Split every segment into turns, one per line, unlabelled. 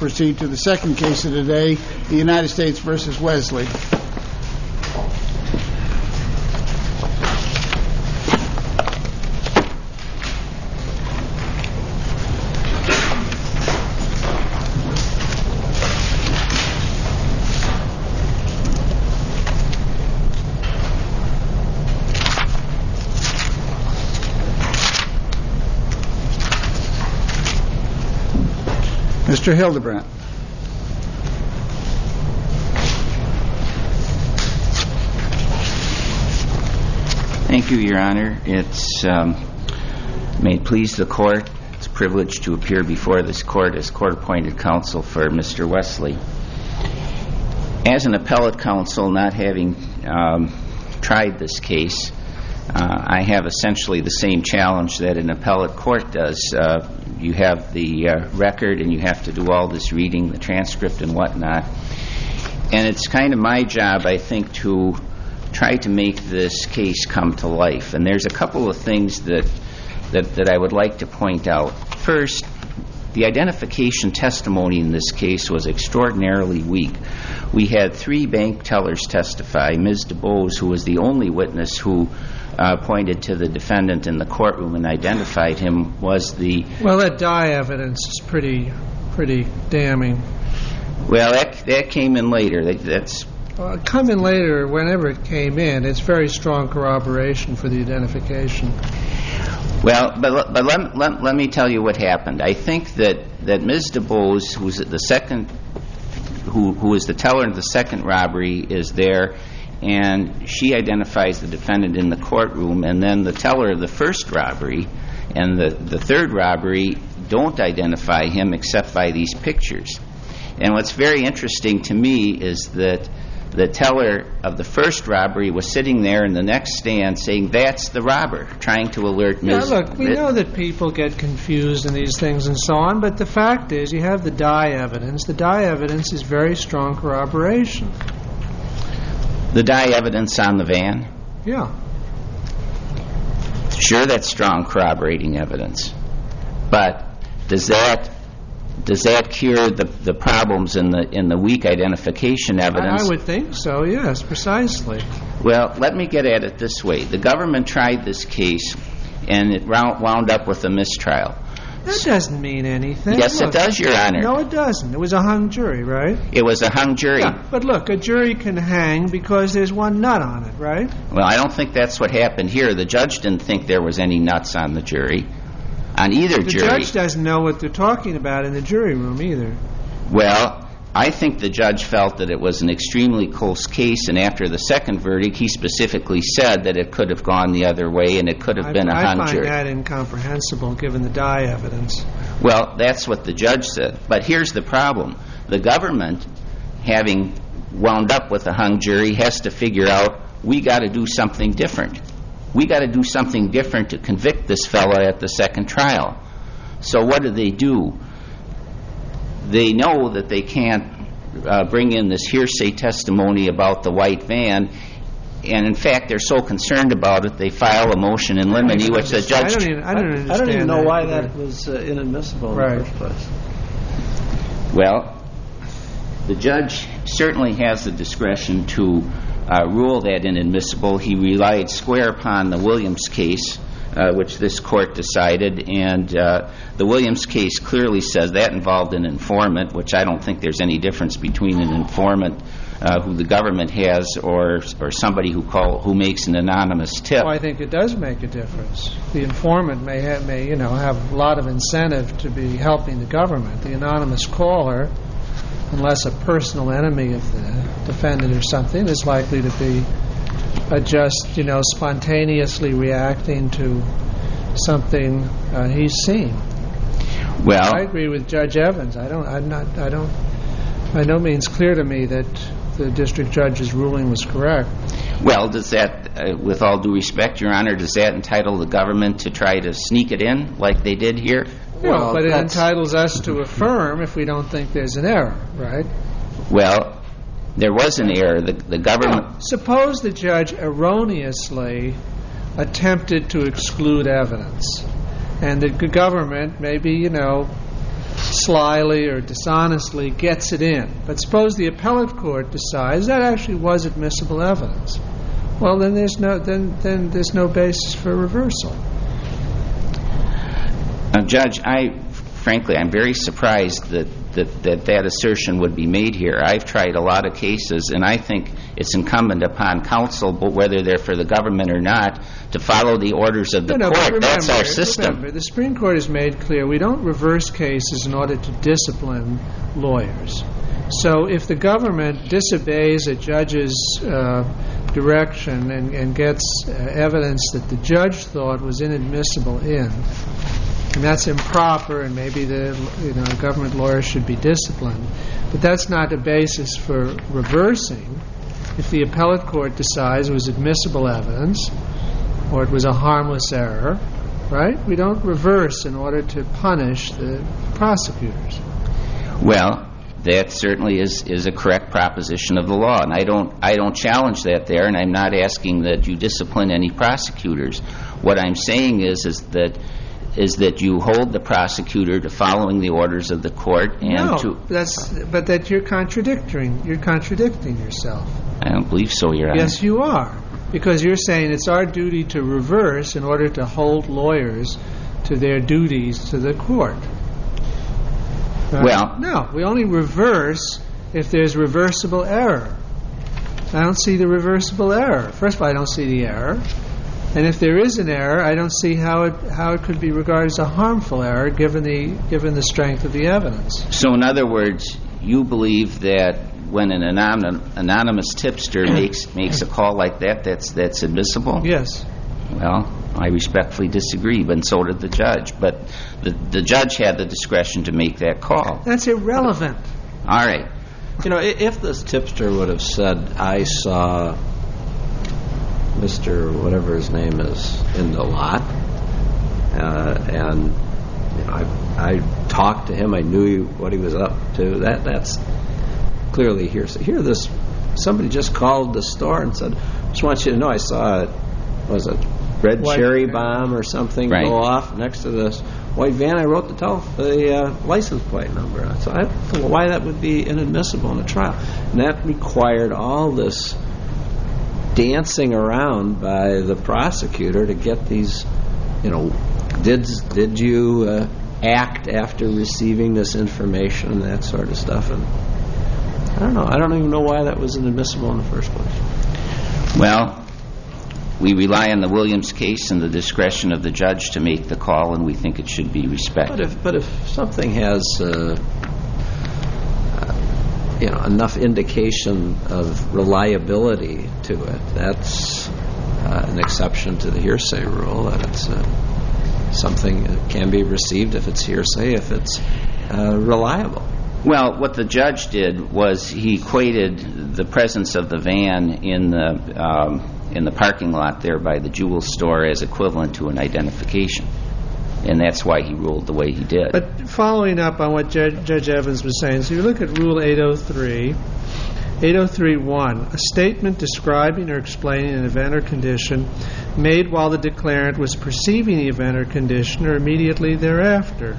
proceed to the second case of the day, the United States versus Wesley. Mr. Hildebrandt.
Thank you, Your Honor. It's may it please the court. It's a privilege to appear before this court as court-appointed counsel for Mr. Wesley. As an appellate counsel, not having tried this case, I have essentially the same challenge that an appellate court does. You have the record and you have to do all this reading, the transcript and whatnot. And it's kind of my job, I think, to try to make this case come to life. And there's a couple of things that I would like to point out. First, the identification testimony in this case was extraordinarily weak. We had 3 bank tellers testify. Ms. DuBose, who was the only witness who pointed to the defendant in the courtroom and identified him, was the...
Well, that dye evidence is pretty damning.
Well, that came in later. That's...
It came in later, whenever it came in. It's very strong corroboration for the identification.
Well, but let me tell you what happened. I think that Ms. DuBose, who was the teller in the second robbery, is there, and she identifies the defendant in the courtroom, and then the teller of the first robbery and the third robbery don't identify him except by these pictures. And what's very interesting to me is that the teller of the first robbery was sitting there in the next stand saying, "That's the robber," trying to alert Ms.
Now, look, we know that people get confused in these things and so on, but the fact is you have the dye evidence. The dye evidence is very strong corroboration.
The dye evidence on the van?
Yeah.
Sure, that's strong corroborating evidence. But does that cure the problems in the weak identification evidence?
I would think so, yes, precisely.
Well, let me get at it this way. The government tried this case, and it wound up with a mistrial.
That doesn't mean anything.
Yes, look, it does, Your Honor.
No, it doesn't. It was a hung jury, right?
It was a hung jury.
Yeah, but look, a jury can hang because there's one nut on it, right?
Well, I don't think that's what happened here. The judge didn't think there was any nuts on the jury, on either jury.
The judge doesn't know what they're talking about in the jury room either.
Well, I think the judge felt that it was an extremely close case, and after the second verdict, he specifically said that it could have gone the other way and it could have been a hung jury.
I find that incomprehensible given the dye evidence.
Well, that's what the judge said. But here's the problem. The government, having wound up with a hung jury, has to figure out, we got to do something different. We got to do something different to convict this fellow at the second trial. So what do? They know that they can't bring in this hearsay testimony about the white van, and in fact they're so concerned about it they file a motion in limine, which the judge...
I don't even know why that was inadmissible in the first place.
Well, the judge certainly has the discretion to rule that inadmissible. He relied square upon the Williams case, which this court decided, and the Williams case clearly says that involved an informant, which I don't think there's any difference between an informant who the government has or somebody who makes an anonymous tip.
Well, I think it does make a difference. The informant may have a lot of incentive to be helping the government. The anonymous caller, unless a personal enemy of the defendant or something, is likely to be just spontaneously reacting to something he's seen.
Well,
I agree with Judge Evans. By no means clear to me that the district judge's ruling was correct.
Well, does that, with all due respect, Your Honor, does that entitle the government to try to sneak it in like they did here?
Well, but it entitles us to affirm if we don't think there's an error, right?
Well, there was an error. The government...
Well, suppose the judge erroneously attempted to exclude evidence, and the government maybe, slyly or dishonestly gets it in. But suppose the appellate court decides that actually was admissible evidence. Well, then there's no basis for reversal.
Judge, frankly, I'm very surprised that assertion would be made here. I've tried a lot of cases, and I think it's incumbent upon counsel, but whether they're for the government or not, to follow the orders of the court.
Remember,
that's our system.
Remember, the Supreme Court has made clear we don't reverse cases in order to discipline lawyers. So if the government disobeys a judge's direction and gets evidence that the judge thought was inadmissible and that's improper, and maybe the government lawyer should be disciplined, but that's not a basis for reversing. If the appellate court decides it was admissible evidence or it was a harmless error, right? We don't reverse in order to punish the prosecutors.
Well, that certainly is a correct proposition of the law, and I don't challenge that there, and I'm not asking that you discipline any prosecutors. What I'm saying is that you hold the prosecutor to following the orders of the court
but that you're contradicting yourself.
I don't believe so, Your Honor.
Yes, you are, because you're saying it's our duty to reverse in order to hold lawyers to their duties to the court.
Well,
no, we only reverse if there's reversible error. I don't see the reversible error. First of all, I don't see the error. And if there is an error, I don't see how it could be regarded as a harmful error given the strength of the evidence.
So in other words, you believe that when an anonymous tipster makes a call like that's admissible?
Yes.
Well, I respectfully disagree, but so did the judge. But the judge had the discretion to make that call.
That's irrelevant.
All right.
If this tipster would have said, I saw Mr. whatever his name is in the lot, and I talked to him, I knew what he was up to, that's clearly hearsay. Here, somebody just called the store and said, I just want you to know I saw it, was it red
white
cherry bomb or something go off next to this white van. I wrote the license plate number. So I don't know why that would be inadmissible in a trial. And that required all this dancing around by the prosecutor to get these, did you act after receiving this information and that sort of stuff. And I don't know. I don't even know why that was inadmissible in the first place.
Well, we rely on the Williams case and the discretion of the judge to make the call, and we think it should be respected.
But if something has enough indication of reliability to it, that's an exception to the hearsay rule. That it's something that can be received if it's hearsay, if it's reliable.
Well, what the judge did was he equated the presence of the van in the parking lot there by the jewel store as equivalent to an identification, and that's why he ruled the way he did.
But following up on what Judge Evans was saying, so you look at Rule 803, 803.1, a statement describing or explaining an event or condition made while the declarant was perceiving the event or condition or immediately thereafter.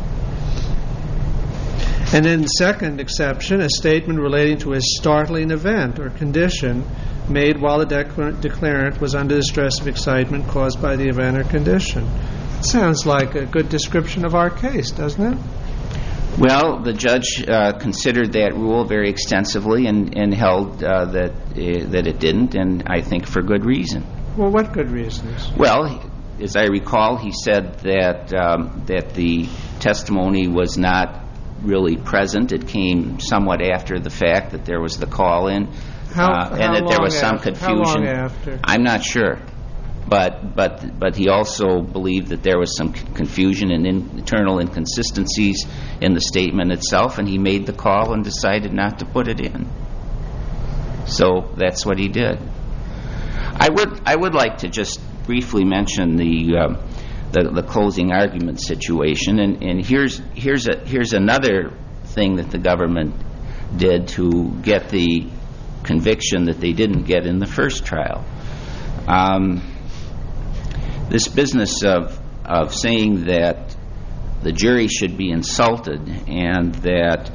And then second exception, a statement relating to a startling event or condition made while the declarant was under the stress of excitement caused by the event or condition. It sounds like a good description of our case, doesn't it?
Well, the judge considered that rule very extensively and held that it didn't, and I think for good reason.
Well, what good reasons?
Well, as I recall, he said that the testimony was not really present. It came somewhat after the fact that there was the call-in, and that there was some confusion.
How long after?
I'm not sure, but he also believed that there was some confusion and internal inconsistencies in the statement itself, and he made the call and decided not to put it in. So that's what he did. I would like to just briefly mention the closing argument situation, and here's another thing that the government did to get the conviction that they didn't get in the first trial. This business of saying that the jury should be insulted, and that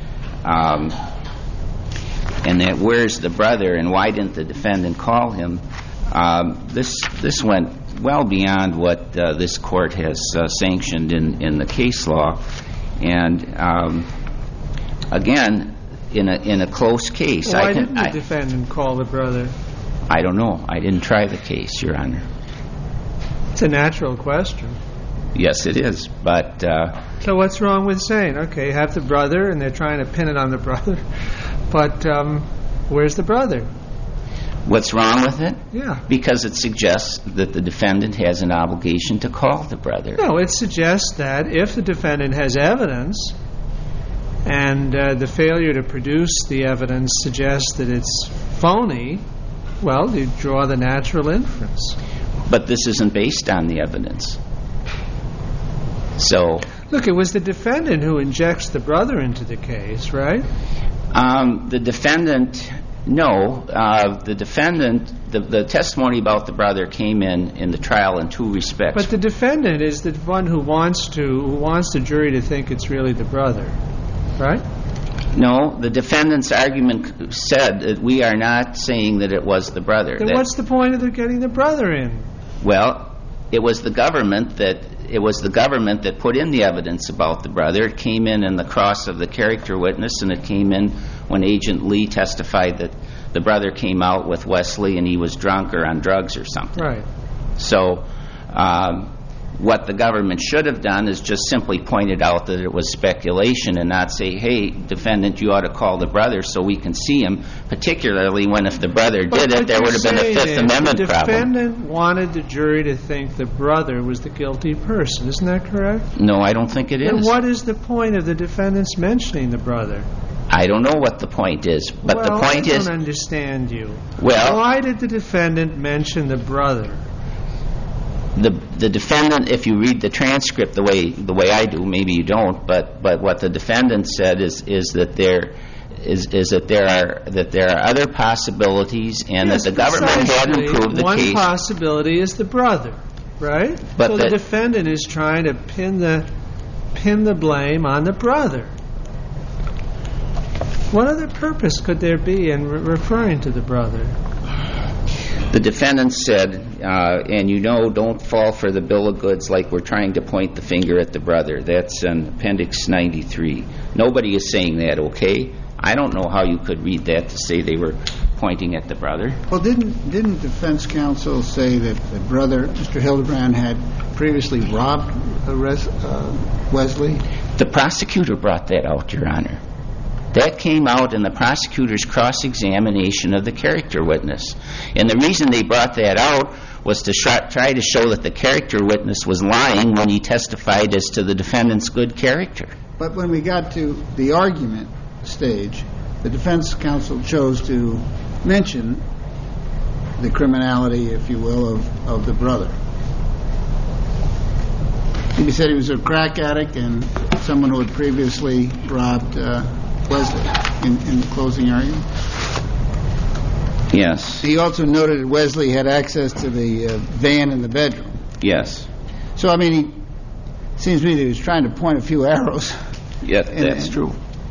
where's the brother and why didn't the defendant call him, this went well beyond what this court has sanctioned in the case law. And again, in a close case,
why didn't the defendant call the brother?
I don't know. I didn't try the case, Your Honor.
It's a natural question.
Yes, it is. But
so what's wrong with saying, okay, have the brother, and they're trying to pin it on the brother, but where's the brother?
What's wrong with it?
Yeah.
Because it suggests that the defendant has an obligation to call the brother.
No, it suggests that if the defendant has evidence and the failure to produce the evidence suggests that it's phony, well, you draw the natural inference.
But this isn't based on the evidence. So,
look, it was the defendant who injects the brother into the case, right?
The defendant... No, the defendant, the testimony about the brother came in the trial in two respects.
But the defendant is the one who wants the jury to think it's really the brother, right?
No, the defendant's argument said that we are not saying that it was the brother.
Then what's the point of getting the brother in?
Well, it was the government that put in the evidence about the brother. It came in the cross of the character witness, and it came in when Agent Lee testified that the brother came out with Wesley and he was drunk or on drugs or something.
Right.
So what the government should have done is just simply pointed out that it was speculation and not say, hey, defendant, you ought to call the brother so we can see him, particularly when if the brother did it, there would have been a Fifth Amendment problem.
The defendant wanted the jury to think the brother was the guilty person. Isn't that correct?
No, I don't think it is.
Then what is the point of the defendant's mentioning the brother?
I don't know what the point is, but the point is...
I don't understand you.
Well...
Why did the defendant mention the brother?
The defendant, if you read the transcript the way I do, maybe you don't, but what the defendant said is that there are other possibilities, and that the government hadn't proved the case.
One possibility is the brother, right?
But
so the defendant is trying to pin the blame on the brother. What other purpose could there be in referring to the brother?
The defendant said, and don't fall for the bill of goods like we're trying to point the finger at the brother. That's in Appendix 93. Nobody is saying that, okay? I don't know how you could read that to say they were pointing at the brother.
Well, didn't defense counsel say that the brother, Mr. Hildebrand, had previously robbed Wesley?
The prosecutor brought that out, Your Honor. That came out in the prosecutor's cross-examination of the character witness. And the reason they brought that out was to try to show that the character witness was lying when he testified as to the defendant's good character.
But when we got to the argument stage, the defense counsel chose to mention the criminality, if you will, of the brother. He said he was a crack addict and someone who had previously robbed Wesley in the closing argument.
Yes.
He also noted that Wesley had access to the van in the bedroom.
Yes.
So, I mean, it seems to me that he was trying to point a few arrows.
Yes, that's true.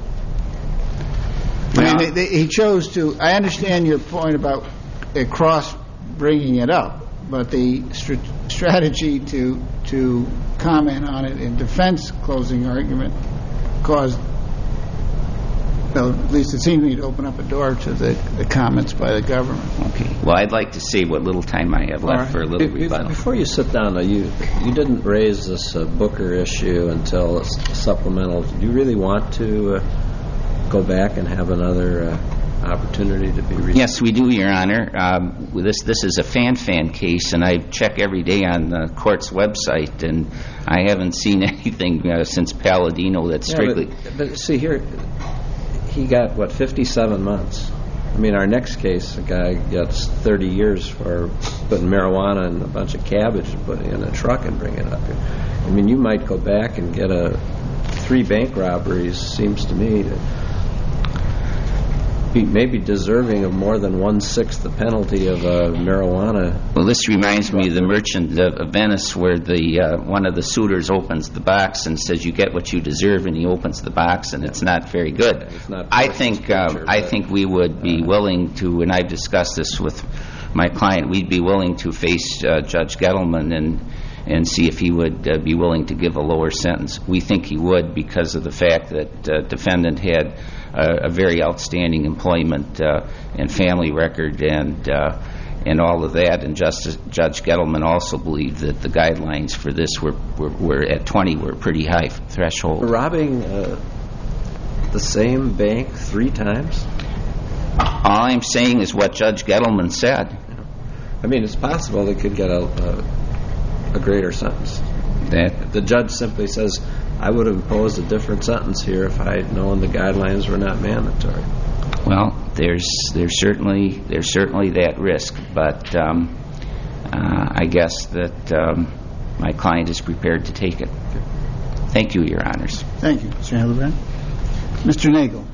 I mean, he chose to... I understand your point about cross bringing it up, but the strategy to comment on it in defense closing argument caused... Well, at least it seemed to me to open up a door to the comments by the government.
Okay. Well, I'd like to see what little time I have left for a little rebuttal.
Before you sit down, you didn't raise this Booker issue until it's supplemental. Do you really want to go back and have another opportunity to be reviewed?
Yes, we do, Your Honor. This is a fan case, and I check every day on the court's website, and I haven't seen anything since Palladino that's strictly...
But see here... He got, 57 months. I mean, our next case, a guy gets 30 years for putting marijuana and a bunch of cabbage and putting it in a truck and bring it up here. I mean, you might go back and get 3 bank robberies, seems to me. maybe deserving of more than 1/6 the penalty of marijuana.
Well, this reminds me of the Merchant of Venice, where one of the suitors opens the box and says, "You get what you deserve," and he opens the box, and it's not very good. I think we would be willing to, and I've discussed this with my client, we'd be willing to face Judge Gettleman and see if he would be willing to give a lower sentence. We think he would because of the fact that defendant had a very outstanding employment and family record and all of that. And Judge Gettleman also believed that the guidelines for this were at 20 were a pretty high threshold.
Robbing the same bank 3 times?
All I'm saying is what Judge Gettleman said.
I mean, it's possible they could get a greater sentence. The judge simply says, I would have imposed a different sentence here if I had known the guidelines were not mandatory.
Well, there's certainly that risk, but I guess that my client is prepared to take it. Thank you, Your Honors.
Thank you, Mr. Hildebrand. Mr. Nagel.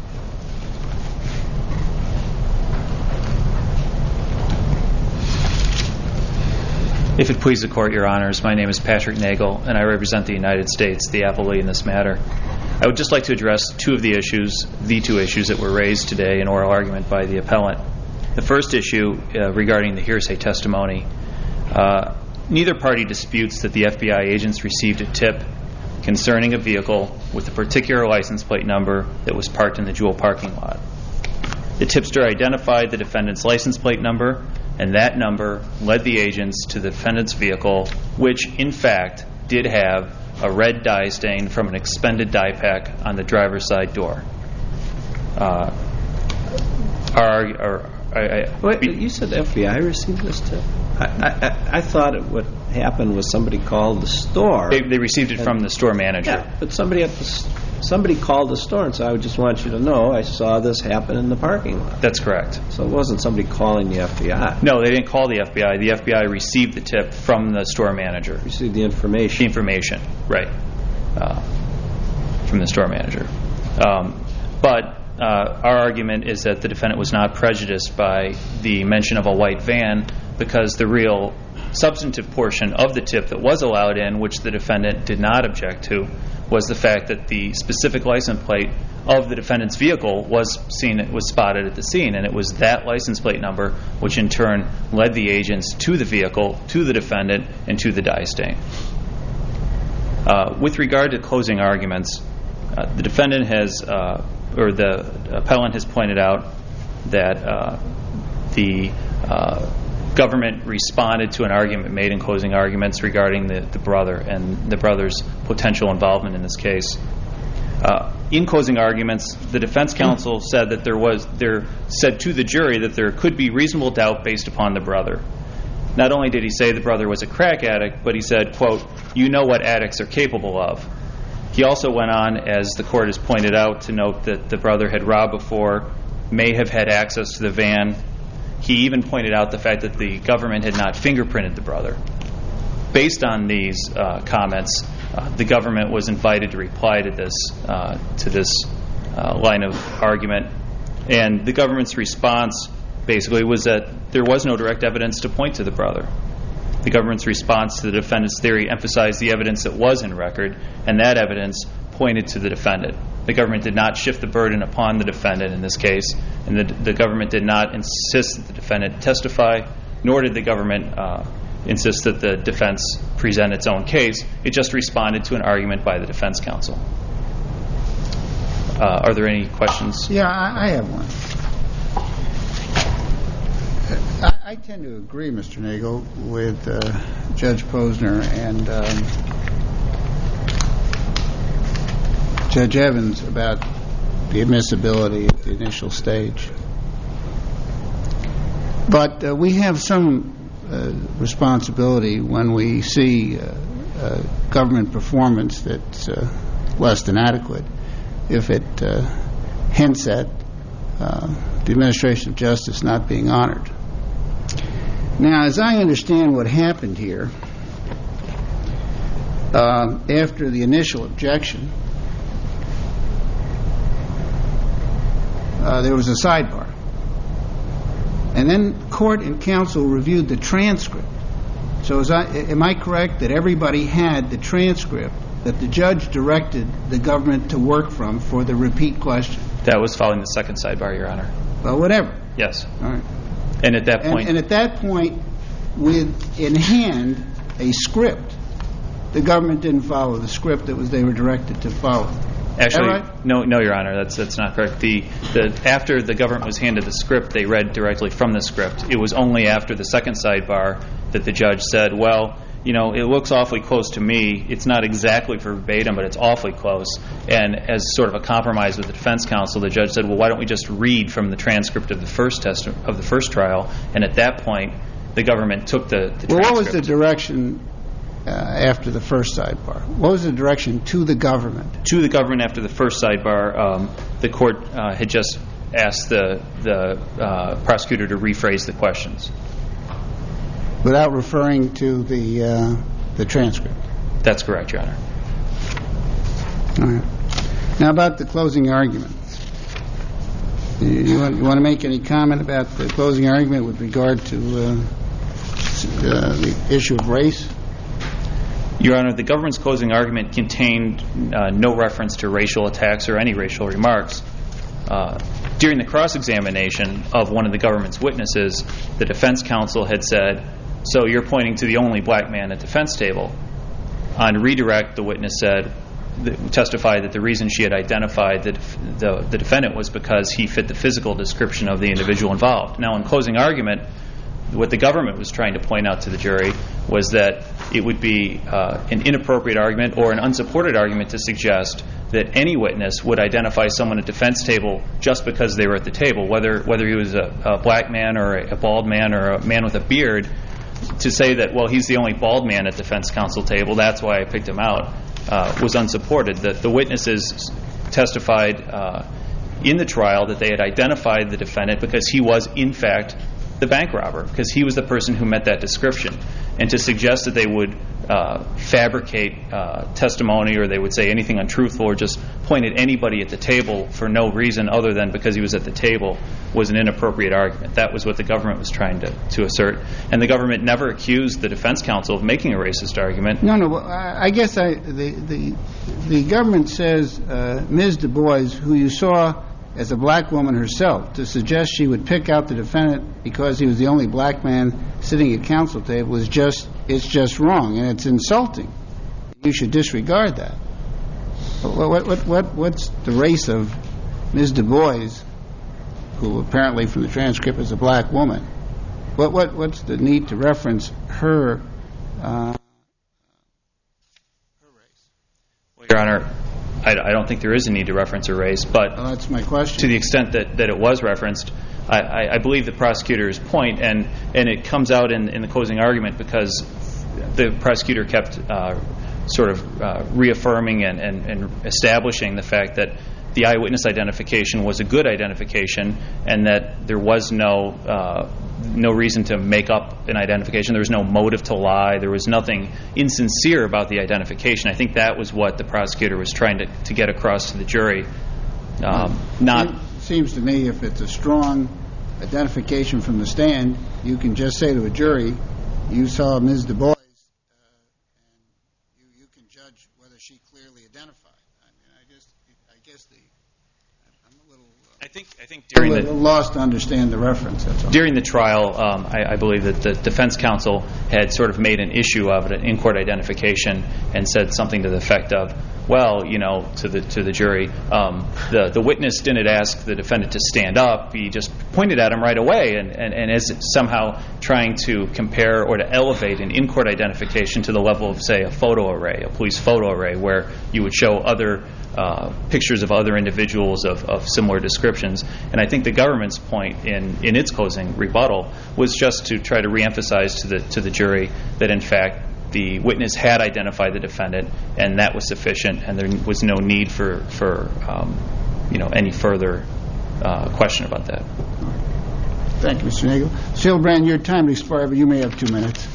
If it please the Court, Your Honors, my name is Patrick Nagel, and I represent the United States, the appellee in this matter. I would just like to address the two issues that were raised today in oral argument by the appellant. The first issue regarding the hearsay testimony. Neither party disputes that the FBI agents received a tip concerning a vehicle with a particular license plate number that was parked in the Jewel parking lot. The tipster identified the defendant's license plate number, and that number led the agents to the defendant's vehicle, which, in fact, did have a red dye stain from an expended dye pack on the driver's side door.
You said the FBI received this tip? I thought what happened was somebody called the store.
They received it from the store manager.
Yeah, but somebody called the store and said, I just want you to know I saw this happen in the parking lot.
That's correct.
So it wasn't somebody calling the FBI.
No, they didn't call the FBI. The FBI received the tip from the store manager.
Received the information.
The information, right, from the store manager. But our argument is that the defendant was not prejudiced by the mention of a white van because the real substantive portion of the tip that was allowed in, which the defendant did not object to, was the fact that the specific license plate of the defendant's vehicle was spotted at the scene, and it was that license plate number which in turn led the agents to the vehicle, to the defendant, and to the dye stain. With regard to closing arguments, the defendant has, or the appellant has pointed out that the government responded to an argument made in closing arguments regarding the brother and the brother's potential involvement in this case. In closing arguments, the defense counsel said that said to the jury that there could be reasonable doubt based upon the brother. Not only did he say the brother was a crack addict, but he said, quote, "You know what addicts are capable of." He also went on, as the court has pointed out, to note that the brother had robbed before, may have had access to the van. He even pointed out the fact that the government had not fingerprinted the brother. Based on these comments, the government was invited to reply to this line of argument, and the government's response basically was that there was no direct evidence to point to the brother. The government's response to the defendant's theory emphasized the evidence that was in record, and that evidence pointed to the defendant. The government did not shift the burden upon the defendant in this case, and the government did not insist that the defendant testify, nor did the government insist that the defense present its own case. It just responded to an argument by the defense counsel. Are there any questions?
Yeah, I have one. I tend to agree, Mr. Nagel, with Judge Posner and Judge Evans about the admissibility at the initial stage. But we have some responsibility when we see government performance that's less than adequate if it hints at the administration of justice not being honored. Now, as I understand what happened here, after the initial objection, there was a sidebar. And then court and counsel reviewed the transcript. So am I correct that everybody had the transcript that the judge directed the government to work from for the repeat question?
That was following the second sidebar, Your Honor.
Well, whatever.
Yes.
All right.
And at that point...
And at that point, with in hand a script, the government didn't follow the script that they were directed to follow.
Actually,
right?
no, Your Honor, that's not correct. After the government was handed the script, they read directly from the script. It was only after the second sidebar that the judge said, well, it looks awfully close to me. It's not exactly verbatim, but it's awfully close. And as sort of a compromise with the defense counsel, the judge said, well, why don't we just read from the transcript of the first trial? And at that point, the government took the transcript.
Well, what was the direction after the first sidebar? What was the direction to the government?
To the government after the first sidebar, the court had just asked the prosecutor to rephrase the questions.
Without referring to the transcript?
That's correct, Your Honor.
All right. Now about the closing argument. You want to make any comment about the closing argument with regard to the issue of race?
Your Honor, the government's closing argument contained no reference to racial attacks or any racial remarks. During the cross-examination of one of the government's witnesses, the defense counsel had said, so you're pointing to the only black man at the defense table. On redirect, the witness testified that the reason she had identified the defendant was because he fit the physical description of the individual involved. Now, in closing argument, what the government was trying to point out to the jury was that it would be an inappropriate argument or an unsupported argument to suggest that any witness would identify someone at defense table just because they were at the table, whether he was a black man or a bald man or a man with a beard. To say that, well, he's the only bald man at defense counsel table, that's why I picked him out, was unsupported. The witnesses testified in the trial that they had identified the defendant because he was, in fact, the bank robber, because he was the person who met that description. And to suggest that they would fabricate testimony or they would say anything untruthful or just point at anybody at the table for no reason other than because he was at the table was an inappropriate argument. That was what the government was trying to assert. And the government never accused the defense counsel of making a racist argument.
No. I guess the government says Ms. Du Bois, who you saw as a black woman herself, to suggest she would pick out the defendant because he was the only black man sitting at counsel table it's just wrong and it's insulting. You should disregard that. What's the race of Ms. Du Bois, who apparently from the transcript is a black woman? What's the need to reference her race?
Well, Your Honor, I don't think there is a need to reference her race, but
that's my question.
To the extent that it was referenced, I believe the prosecutor's point, and it comes out in the closing argument because the prosecutor kept sort of reaffirming and establishing the fact that the eyewitness identification was a good identification and that there was no reason to make up an identification. There was no motive to lie. There was nothing insincere about the identification. I think that was what the prosecutor was trying to get across to the jury.
It seems to me if it's a strong identification from the stand, you can just say to a jury, you saw Ms. Du Bois, and you can judge whether she clearly identified. I guess I'm a little...
I think during
a little lost to understand the reference. That's all. During
the trial, I believe that the defense counsel had sort of made an issue of it, an in-court identification, and said something to the effect of, well, to the jury, the witness didn't ask the defendant to stand up. He just pointed at him right away, and is somehow trying to compare or to elevate an in-court identification to the level of, say, a photo array, a police photo array, where you would show other pictures of other individuals of similar descriptions. And I think the government's point in its closing rebuttal was just to try to reemphasize to the jury that, in fact, the witness had identified the defendant, and that was sufficient, and there was no need for any further question about that.
Thank you, Mr. Nagel. Mr. Hildebrand, your time has expired, but you may have 2 minutes.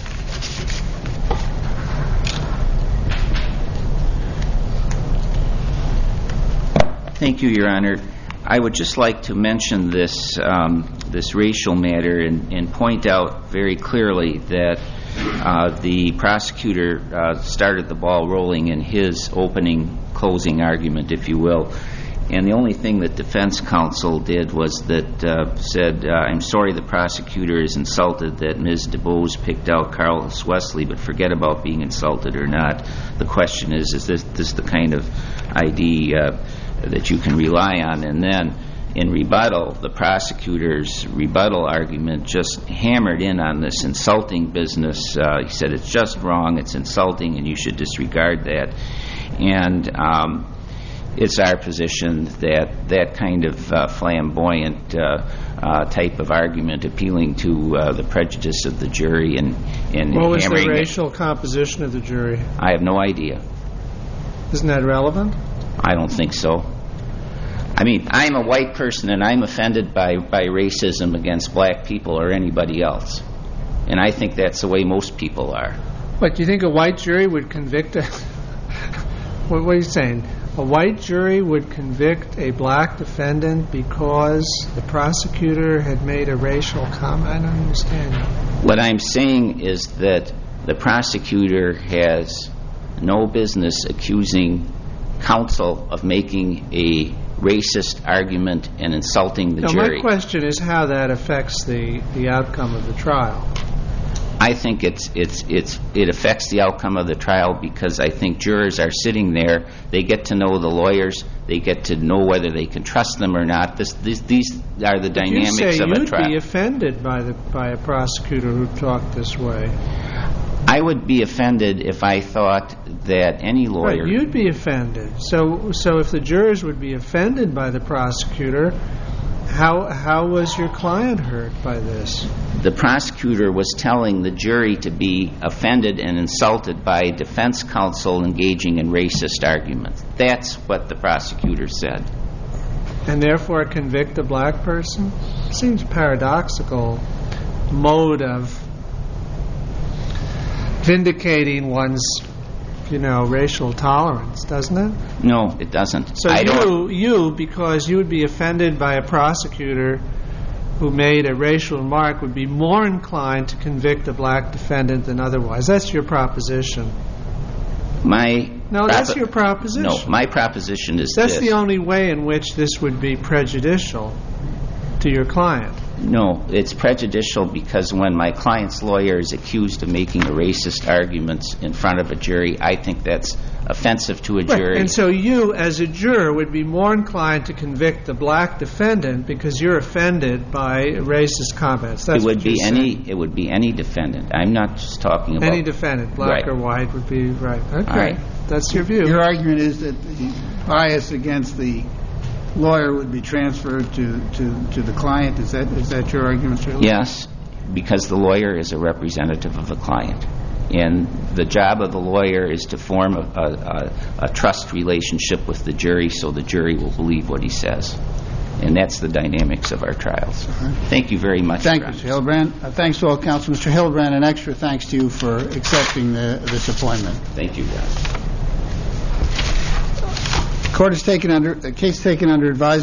Thank you, Your Honor. I would just like to mention this racial matter and point out very clearly that the prosecutor started the ball rolling in his closing argument, if you will. And the only thing that defense counsel did was said, I'm sorry the prosecutor is insulted that Ms. DuBose picked out Carlos Wesley, but forget about being insulted or not. The question is this the kind of ID that you can rely on? And then in rebuttal, the prosecutor's rebuttal argument just hammered in on this insulting business. He said it's just wrong, it's insulting, and you should disregard that. And it's our position that kind of flamboyant type of argument appealing to the prejudice of the jury and
what was
hammering
the racial composition of the jury?
I have no idea.
Isn't that relevant?
I don't think so. I mean, I'm a white person and I'm offended by racism against black people or anybody else. And I think that's the way most people are.
What, do you think a white jury would convict what are you saying? A white jury would convict a black defendant because the prosecutor had made a racial comment? I don't understand.
What I'm saying is that the prosecutor has no business accusing counsel of making a racist argument and insulting the jury.
My question is how that affects the outcome of the trial.
I think it affects the outcome of the trial because I think jurors are sitting there. They get to know the lawyers. They get to know whether they can trust them or not. These are the dynamics of a trial.
You'd be offended by a prosecutor who talked this way.
I would be offended if I thought that any lawyer...
Right, you'd be offended. So if the jurors would be offended by the prosecutor, how was your client hurt by this?
The prosecutor was telling the jury to be offended and insulted by defense counsel engaging in racist arguments. That's what the prosecutor said.
And therefore convict a black person? Seems a paradoxical mode of vindicating one's, racial tolerance, doesn't it?
No, it doesn't.
So because you would be offended by a prosecutor who made a racial remark, would be more inclined to convict a black defendant than otherwise. That's your proposition. That's your proposition.
No, my proposition is
That's the only way in which this would be prejudicial to your client.
No, it's prejudicial because when my client's lawyer is accused of making a racist argument in front of a jury, I think that's offensive to a jury.
Right. And so you, as a juror, would be more inclined to convict the black defendant because you're offended by racist comments. That's what you're saying.
It would be any defendant. I'm not just talking about...
Any defendant, black or white, would be right. Okay,
right.
That's your view.
Your argument is that the bias against the lawyer would be transferred to the client. Is that your argument, sir?
Yes, because the lawyer is a representative of the client. And the job of the lawyer is to form a trust relationship with the jury so the jury will believe what he says. And that's the dynamics of our trials. Thank you very much.
Thank you, Mr. Hildebrand. Thanks to all counsel. Mr. Hildebrand, an extra thanks to you for accepting this appointment.
Thank you, John.
Case taken under advisement.